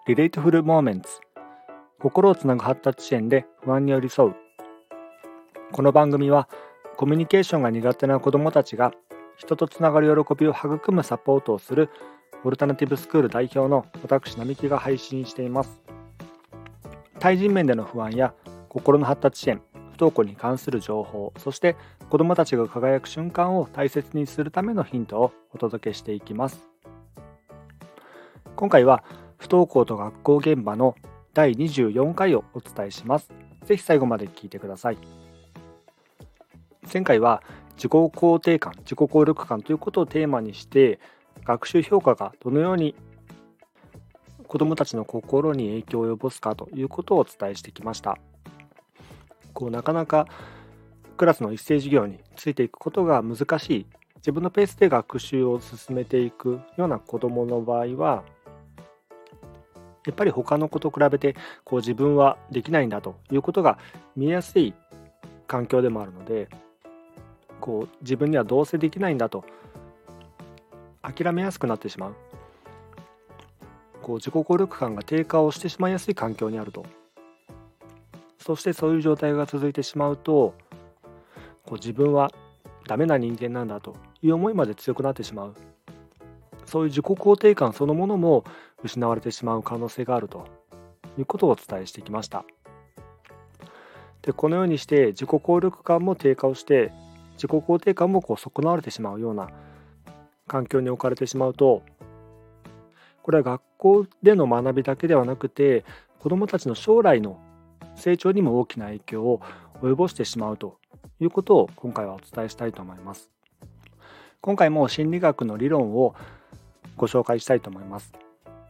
Relatable Moments 心をつなぐ発達支援で不安に寄り添う。この番組はコミュニケーションが苦手な子どもたちが人とつながる喜びを育むサポートをするオルタナティブスクール代表の私並木が配信しています。対人面での不安や心の発達支援、不登校に関する情報、そして子どもたちが輝く瞬間を大切にするためのヒントをお届けしていきます。今回は不登校と学校現場の第24回をお伝えします。ぜひ最後まで聞いてください。前回は自己肯定感、自己効力感ということをテーマにして学習評価がどのように子どもたちの心に影響を及ぼすかということをお伝えしてきました。なかなかクラスの一斉授業についていくことが難しい、自分のペースで学習を進めていくような子どもの場合はやっぱり他の子と比べて自分はできないんだということが見えやすい環境でもあるので、自分にはどうせできないんだと諦めやすくなってしまう、自己効力感が低下をしてしまいやすい環境にあると。そしてそういう状態が続いてしまうと自分はダメな人間なんだという思いまで強くなってしまう、そういう自己肯定感そのものも失われてしまう可能性があるということをお伝えしてきました。でこのようにして自己効力感も低下をして自己肯定感も損なわれてしまうような環境に置かれてしまうと、これは学校での学びだけではなくて子どもたちの将来の成長にも大きな影響を及ぼしてしまうということを今回はお伝えしたいと思います。今回も心理学の理論をご紹介したいと思います。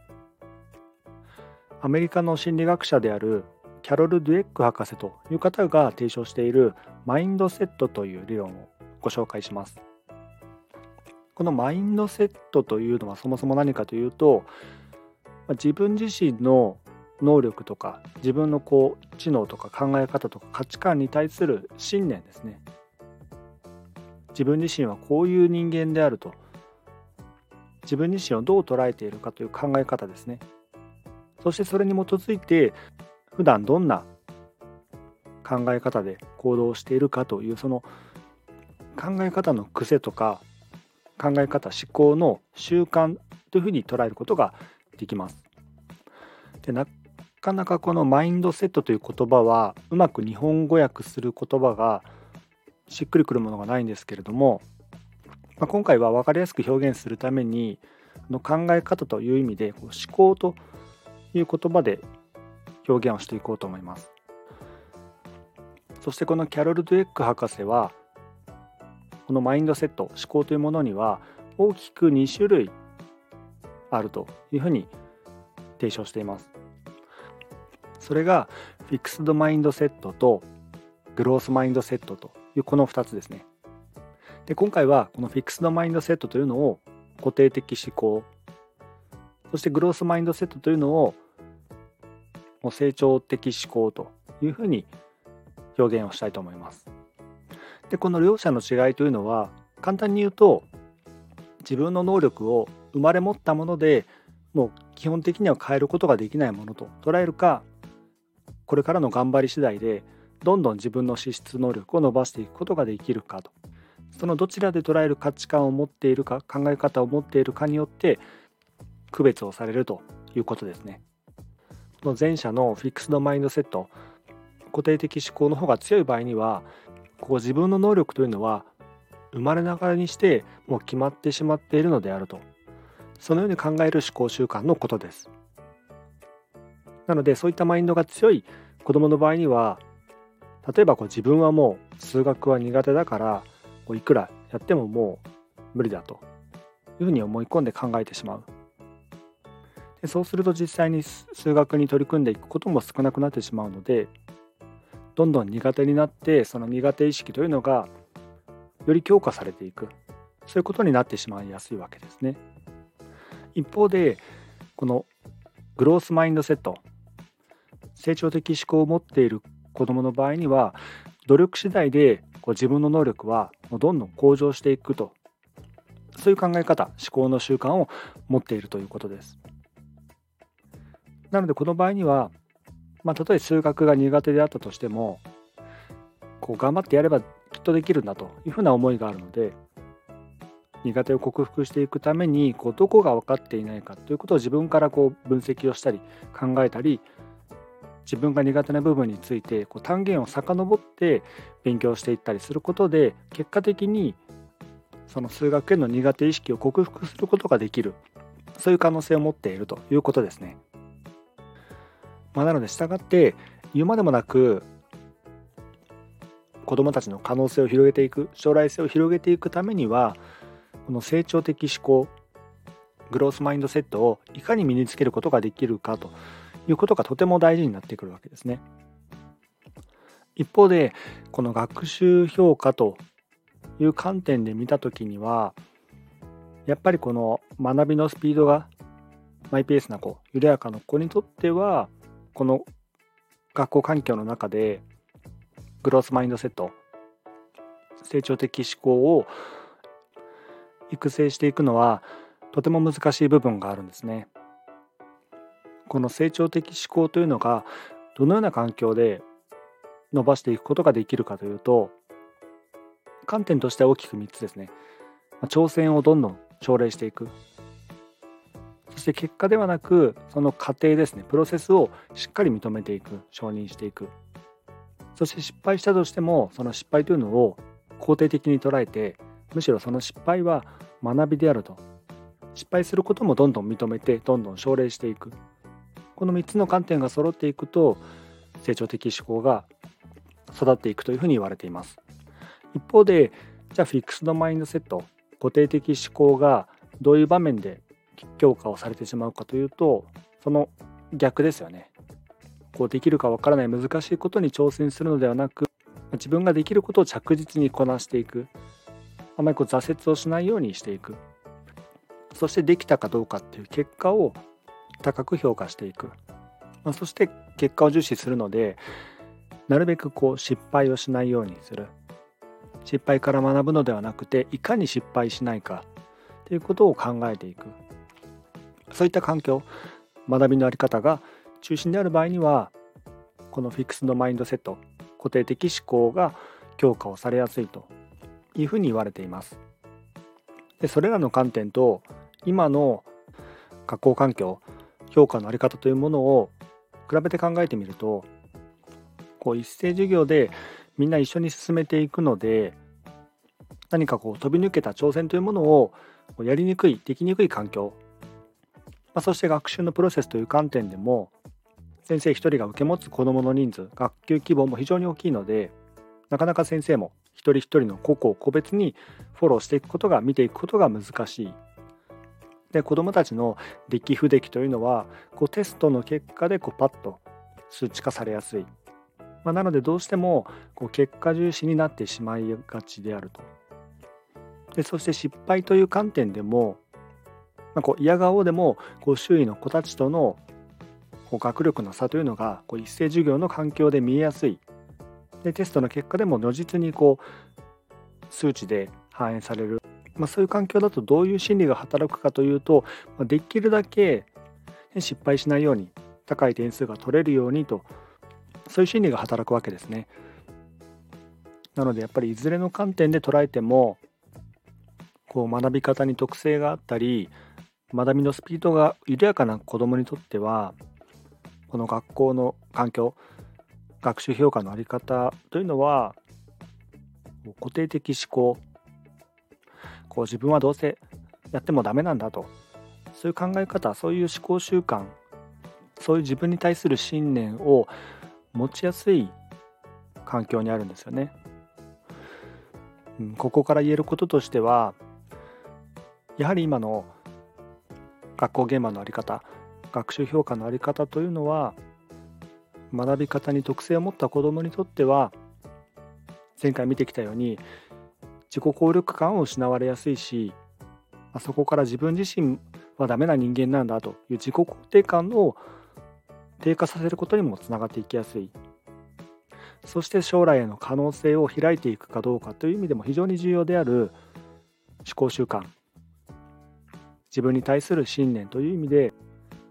アメリカの心理学者であるキャロル・デュエック博士という方が提唱しているマインドセットという理論をご紹介します。このマインドセットというのはそもそも何かというと、自分自身の能力とか自分の知能とか考え方とか価値観に対する信念ですね。自分自身はこういう人間であると、自分自身をどう捉えているかという考え方ですね。そしてそれに基づいて普段どんな考え方で行動しているかというその考え方の癖とか考え方思考の習慣というふうに捉えることができます。でなかなかこのマインドセットという言葉はうまく日本語訳する言葉がしっくりくるものがないんですけれども、今回は分かりやすく表現するために考え方という意味で思考という言葉で表現をしていこうと思います。そしてこのキャロル・ドゥエック博士はこのマインドセット、思考というものには大きく2種類あるというふうに提唱しています。それがフィクスドマインドセットとグロースマインドセットというこの2つですね。で今回はこのフィクスドマインドセットというのを固定的思考、そしてグロースマインドセットというのを成長的思考というふうに表現をしたいと思います。でこの両者の違いというのは簡単に言うと、自分の能力を生まれ持ったものでもう基本的には変えることができないものと捉えるか、これからの頑張り次第でどんどん自分の資質能力を伸ばしていくことができるかと、そのどちらで捉える価値観を持っているか考え方を持っているかによって区別をされるということですね。の前者のフィックスドマインドセット、固定的思考の方が強い場合には自分の能力というのは生まれながらにしてもう決まってしまっているのであると、そのように考える思考習慣のことです。なのでそういったマインドが強い子どもの場合には、例えば自分はもう数学は苦手だからいくらやってももう無理だというふうに思い込んで考えてしまう。でそうすると実際に数学に取り組んでいくことも少なくなってしまうので、どんどん苦手になってその苦手意識というのがより強化されていく、そういうことになってしまいやすいわけですね。一方でこのグロースマインドセット、成長的思考を持っている子どもの場合には努力次第で自分の能力はどんどん向上していくと、そういう考え方思考の習慣を持っているということです。 なのでこの場合には、たとえ数学が苦手であったとしても、頑張ってやればきっとできるんだというふうな思いがあるので、苦手を克服していくためにどこが分かっていないかということを自分から分析をしたり考えたり、自分が苦手な部分について単元を遡って勉強していったりすることで、結果的にその数学への苦手意識を克服することができる、そういう可能性を持っているということですね。なので従って言うまでもなく、子どもたちの可能性を広げていく、将来性を広げていくためには、この成長的思考、グロースマインドセットをいかに身につけることができるかということがとても大事になってくるわけですね。一方でこの学習評価という観点で見たときには、やっぱりこの学びのスピードがマイペースな子、緩やかな子にとっては、この学校環境の中でグロースマインドセット、成長的思考を育成していくのはとても難しい部分があるんですね。この成長的思考というのがどのような環境で伸ばしていくことができるかというと、観点としては大きく3つですね。挑戦をどんどん奨励していく。そして結果ではなく、その過程ですね、プロセスをしっかり認めていく、承認していく。そして失敗したとしても、その失敗というのを肯定的に捉えて、むしろその失敗は学びであると、失敗することもどんどん認めて、どんどん奨励していく。この3つの観点が揃っていくと、成長的思考が育っていくというふうに言われています。一方で、じゃあフィックスドマインドセット、固定的思考がどういう場面で強化をされてしまうかというと、その逆ですよね。できるかわからない難しいことに挑戦するのではなく、自分ができることを着実にこなしていく。あまり挫折をしないようにしていく。そしてできたかどうかっていう結果を高く評価していく。そして結果を重視するので、なるべく失敗をしないようにする。失敗から学ぶのではなくて、いかに失敗しないかということを考えていく。そういった環境、学びの在り方が中心である場合には、このフィックスドマインドセット、固定的思考が強化をされやすいというふうに言われています。で、それらの観点と今の学校環境、評価の在り方というものを比べて考えてみると、一斉授業でみんな一緒に進めていくので、何か飛び抜けた挑戦というものをやりにくい、できにくい環境、そして学習のプロセスという観点でも、先生一人が受け持つ子どもの人数、学級規模も非常に大きいので、なかなか先生も一人一人の個々個別にフォローしていくことが、見ていくことが難しい。で、子どもたちの出来不出来というのはテストの結果でパッと数値化されやすい。なのでどうしても結果重視になってしまいがちであると。で、そして失敗という観点でも、嫌顔でも周囲の子たちとの学力の差というのが一斉授業の環境で見えやすい。で、テストの結果でも如実に数値で反映される。そういう環境だとどういう心理が働くかというと、できるだけ失敗しないように、高い点数が取れるようにと、そういう心理が働くわけですね。なのでやっぱりいずれの観点で捉えても、学び方に特性があったり、学びのスピードが緩やかな子どもにとっては、この学校の環境、学習評価の在り方というのは、固定的思考、自分はどうせやってもダメなんだと、そういう考え方、そういう思考習慣、そういう自分に対する信念を持ちやすい環境にあるんですよね。ここから言えることとしては、やはり今の学校現場の在り方、学習評価の在り方というのは、学び方に特性を持った子どもにとっては、前回見てきたように自己効力感を失われやすいし、そこから自分自身はダメな人間なんだという自己肯定感を低下させることにもつながっていきやすい。そして将来への可能性を開いていくかどうかという意味でも非常に重要である思考習慣、自分に対する信念という意味で、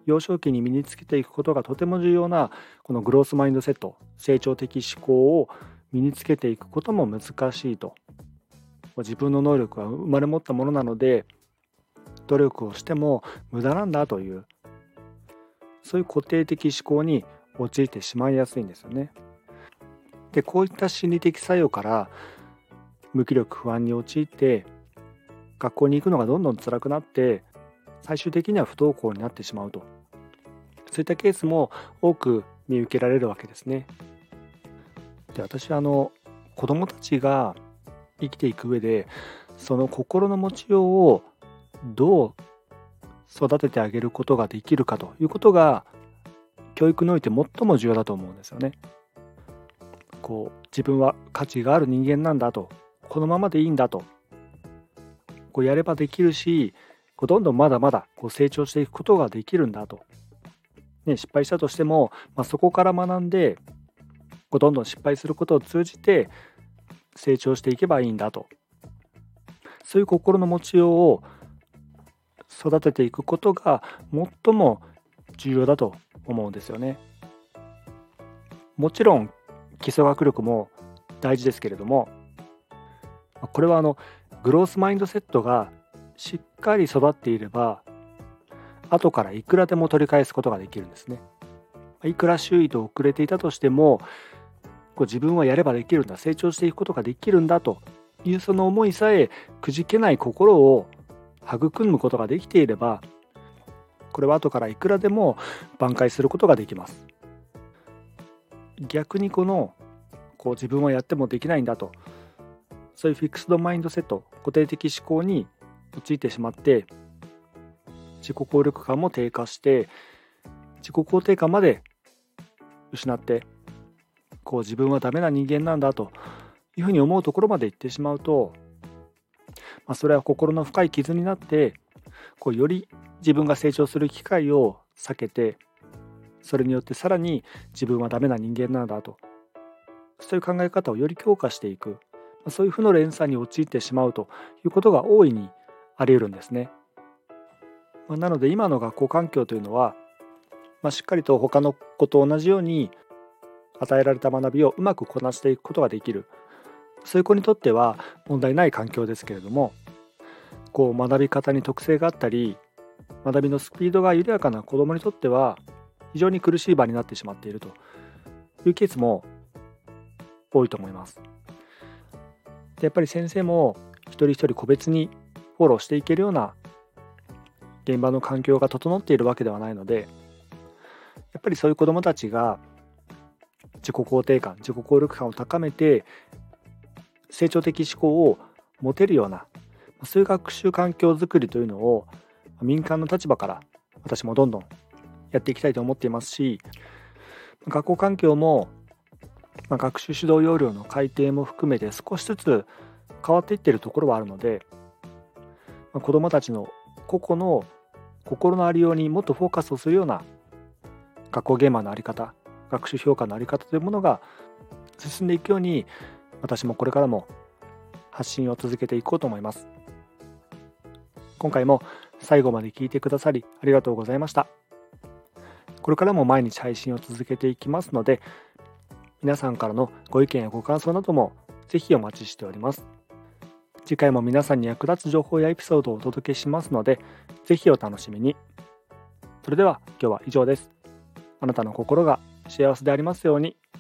幼少期に身につけていくことがとても重要なこのグロースマインドセット、成長的思考を身につけていくことも難しいと。自分の能力は生まれ持ったものなので努力をしても無駄なんだという、そういう固定的思考に陥ってしまいやすいんですよね。で、こういった心理的作用から無気力不安に陥って学校に行くのがどんどん辛くなって最終的には不登校になってしまうと、そういったケースも多く見受けられるわけですね。で、私は子どもたちが生きていく上でその心の持ちようをどう育ててあげることができるかということが教育において最も重要だと思うんですよね。自分は価値がある人間なんだと、このままでいいんだと、やればできるし、どんどんまだまだ成長していくことができるんだと、失敗したとしても、そこから学んでどんどん失敗することを通じて成長していけばいいんだと、そういう心の持ちようを育てていくことが最も重要だと思うんですよね。もちろん基礎学力も大事ですけれども、これはグロースマインドセットがしっかり育っていれば後からいくらでも取り返すことができるんですね。いくら周囲と遅れていたとしても自分はやればできるんだ、成長していくことができるんだというその思いさえくじけない心を育むことができていれば、これは後からいくらでも挽回することができます。逆に自分はやってもできないんだと、そういうフィックスドマインドセット、固定的思考に陥ってしまって自己効力感も低下して自己肯定感まで失って自分はダメな人間なんだというふうに思うところまで行ってしまうと、それは心の深い傷になってより自分が成長する機会を避けて、それによってさらに自分はダメな人間なんだと、そういう考え方をより強化していく、そういう負の連鎖に陥ってしまうということが大いにあり得るんですね。なので今の学校環境というのは、しっかりと他の子と同じように与えられた学びをうまくこなしていくことができる、そういう子にとっては問題ない環境ですけれども、学び方に特性があったり学びのスピードが緩やかな子どもにとっては非常に苦しい場になってしまっているというケースも多いと思います。で、やっぱり先生も一人一人個別にフォローしていけるような現場の環境が整っているわけではないので、やっぱりそういう子どもたちが自己肯定感、自己効力感を高めて成長的思考を持てるような、そういう学習環境づくりというのを民間の立場から私もどんどんやっていきたいと思っていますし、学校環境も学習指導要領の改定も含めて少しずつ変わっていっているところはあるので、子どもたちの個々の心のありようにもっとフォーカスをするような学校現場の在り方、学習評価の在り方というものが進んでいくように、私もこれからも発信を続けていこうと思います。今回も最後まで聞いてくださりありがとうございました。これからも毎日配信を続けていきますので、皆さんからのご意見やご感想などもぜひお待ちしております。次回も皆さんに役立つ情報やエピソードをお届けしますので、ぜひお楽しみに。それでは今日は以上です。あなたの心が幸せでありますように。